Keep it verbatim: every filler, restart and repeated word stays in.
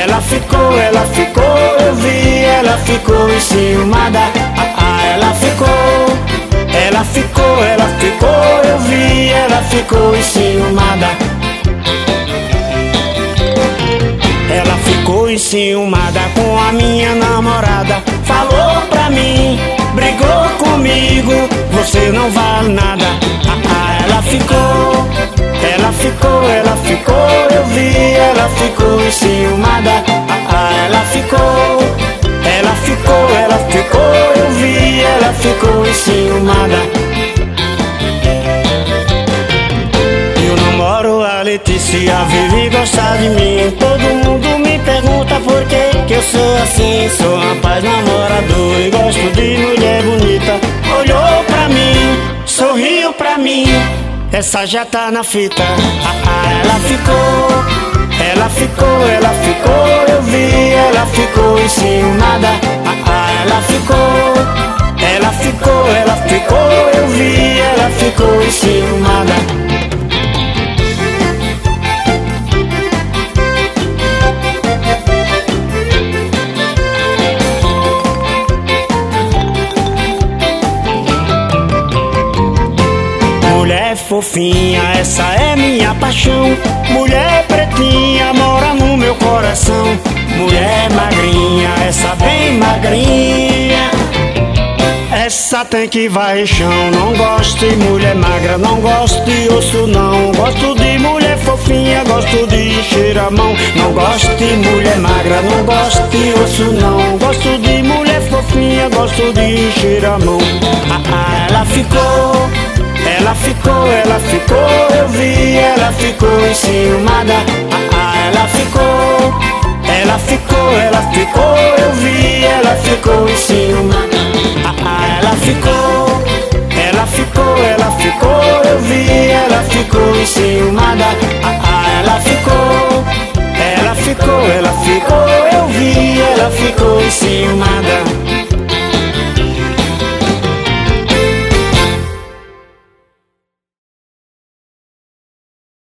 Ela ficou, ela ficou, eu vi, ela ficou enciumada. Ah, ah, ela ficou, ela ficou, ela ficou, eu vi, ela ficou enciumada. Ela ficou enciumada com a minha namorada. Falou pra mim, brigou comigo, você não vale nada. Ah, ah, ela ficou, ela ficou, ela ficou, eu vi, ela ficou enciumada. Ah, ah, ela ficou, ela ficou, ela ficou, eu vi, ela ficou enciumada. Eu namoro a Letícia, vive gostar de mim. Todo mundo me pergunta por que que eu sou assim. Sou um rapaz namorador e gosto de mulher bonita. Olhou pra mim, sorriu pra mim, essa já tá na fita. Ah, ah, ela ficou, ela ficou, ela ficou, eu vi, ela ficou enciumada. Ah, ah, ela ficou, ela ficou, ela ficou, eu vi, ela ficou enciumada. Mulher fofinha, essa é minha paixão. Mulher pretinha, mora no meu coração. Mulher magrinha, essa bem magrinha, essa tem que vai chão. Não gosto de mulher magra, não gosto de osso não. Gosto de mulher fofinha, gosto de cheirar a mão. Não gosto de mulher magra, não gosto de osso não. Gosto de mulher fofinha, gosto de cheirar a mão. Ah, ah, ela ficou, ela ficou, ela ficou, eu vi, ela ficou enciumada. Ah, ah, ela ficou, ela ficou, ela ficou, eu vi, ela ficou enciumada. Ah, ah, ela ficou, ela ficou, ela ficou, eu vi, ela ficou enciumada. Ah, ah, ela ficou, ela ficou, ela ficou, eu vi, ela ficou enciumada.